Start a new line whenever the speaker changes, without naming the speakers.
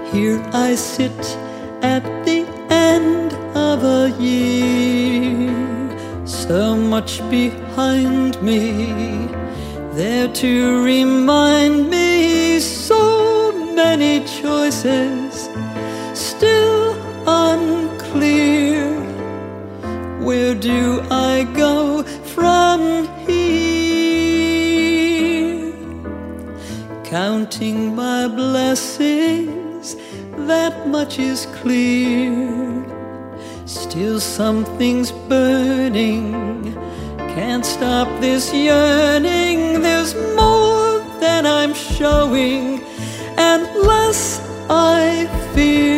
Here I sit at the end of a year, so much behind me, there to remind me, so many choices still unclear. Where do I go from here? Counting my blessings, that much is clear. Still something's burning, can't stop this yearning. There's more than I'm showing, and less I fear.